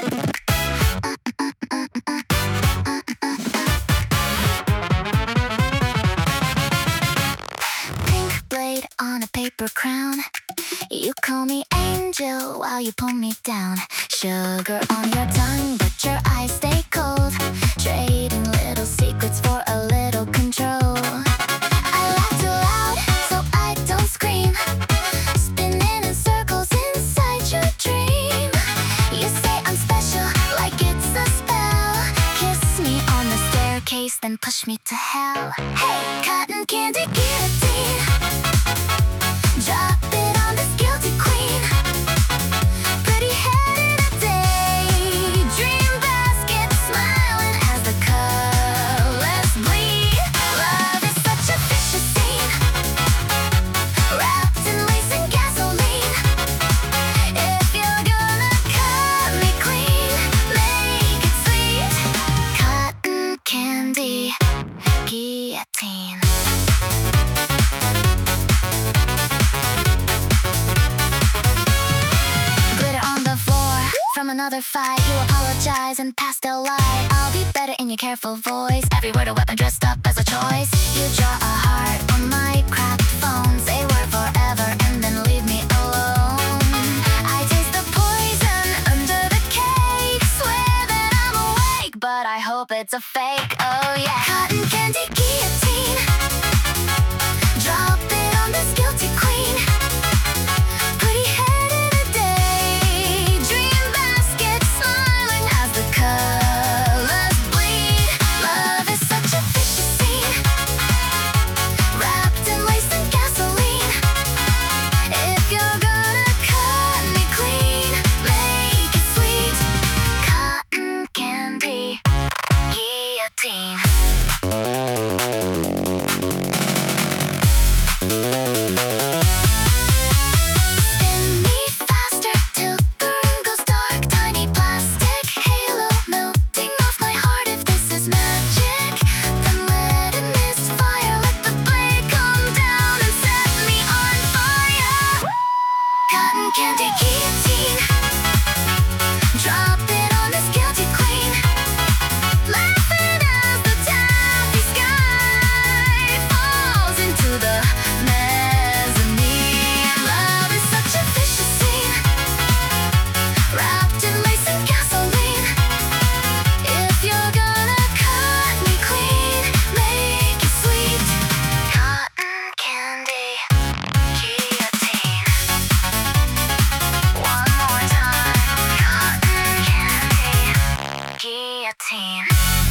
Pink blade on a paper crown. You call me angel while you pull me down. Sugar on your tongue, but your eyes stay cold. Trading little secrets for a little control. I laugh too loud so I don't scream. Spinning in circles inside your dream. You say I'm special like it's a spell. Kiss me on the staircase, then push me to hell. Hey, cotton candy guillotine. Drop it on this guilty queen. Pretty head in a daydream basket, smiling as the colors bleed. Love is such a vicious scene, wrapped in lace and gasoline. If you're gonna cut me clean, make it sweet. Cotton candy guillotine. From another fight, you apologize and pastel light. I'll be better in your careful voice. Every word a weapon dressed up as a choice. You draw a heart on my cracked phone. Say we're forever and then leave me alone. I taste the poison under the cake. Swear that I'm awake, but I hope it's a fake. Oh yeah. Cotton candy guillotine. Drop it on this guilty queen. Pretty head in a daydream basket, smiling as the colors bleed. Love is such a vicious scene, wrapped in lace and gasoline. If you're gonna cut me clean, make it sweet. Cotton candy guillotine. Spin me faster till the room goes dark. Tiny plastic halo melting off my heart. If this is magic, then let it misfire. Let the blade come down and set me on fire. Cotton candy guillotine. Drop it on this guilty queen. Laughing as the taffy sky falls into the mezzanine. Love is such a vicious scene, wrapped in lace and gasoline. If you're gonna cut me clean, make it sweet. Cotton candy guillotine. One more time. Cotton candy guillotine.